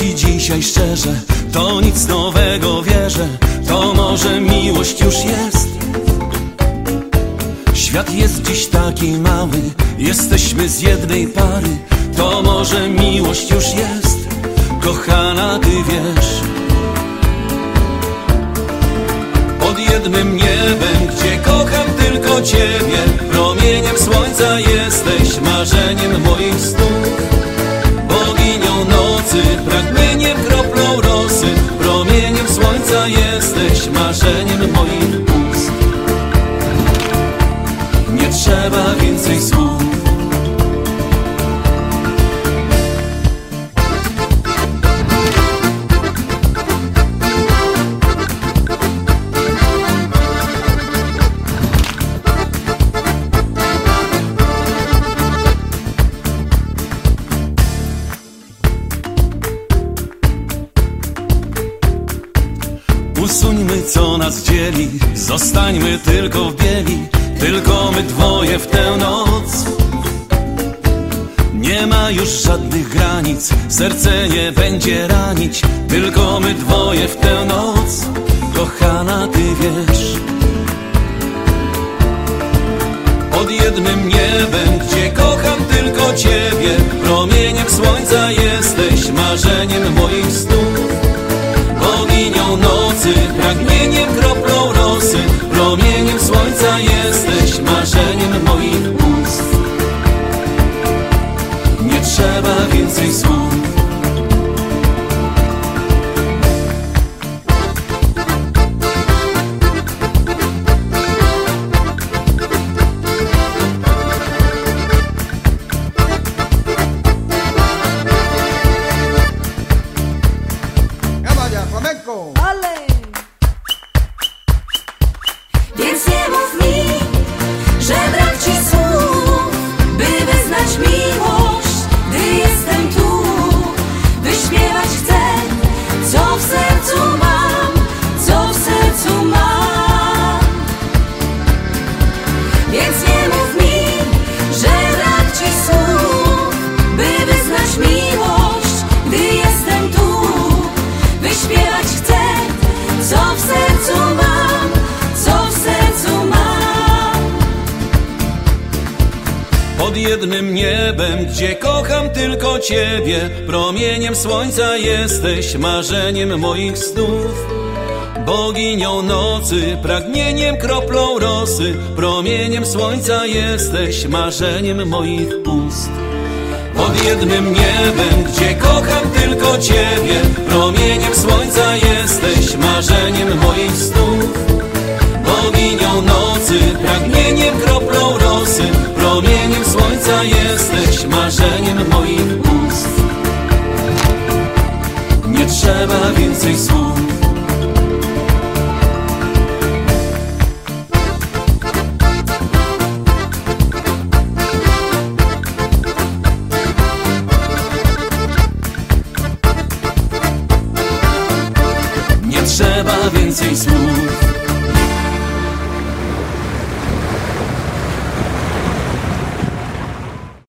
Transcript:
ci dzisiaj szczerze, to nic nowego wierzę, to może miłość już jest. Świat jest dziś taki mały, jesteśmy z jednej pary, to może miłość już jest. Kochana, ty wiesz, pod jednym niebem, gdzie kocham tylko ciebie, promieniem słońca jesteś, marzeniem moich snów, boginią nocy, pragnieniem, kroplą rosy, promieniem słońca jesteś, marzeniem moich ust. Nie trzeba więcej słów. Usuńmy, co nas dzieli, zostańmy tylko w bieli, tylko my dwoje w tę noc. Nie ma już żadnych granic, serce nie będzie ranić, tylko my dwoje w tę noc. Kochana, ty wiesz, pod jednym niebem, gdzie kocham tylko ciebie, promieniem słońca jesteś, marzeniem moich snów, boginią nocy, pragnieniem, kroplą rosy, promieniem słońca jesteś, marzeniem moich ust. Nie trzeba więcej słów. Więc nie mów mi, że brak ci słów, by wyznać miłość, gdy jestem tu. Wyśpiewać chcę, co w sercu mam, co w sercu mam. Więc nie mów mi, że brak ci słów, by wyznać miłość, gdy jestem tu. Wyśpiewać chcę, co w sercu mam, co w sercu mam. Pod jednym niebem, gdzie kocham tylko ciebie, promieniem słońca jesteś, marzeniem moich snów, boginią nocy, pragnieniem, kroplą rosy, promieniem słońca jesteś, marzeniem moich ust. Pod jednym niebem, gdzie kocham tylko ciebie, promieniem słońca jesteś, marzeniem moich snów, boginią nocy, pragnieniem, kroplą rosy, promieniem słońca jesteś, marzeniem moich ust. Nie trzeba więcej słów. Nie trzeba więcej słów.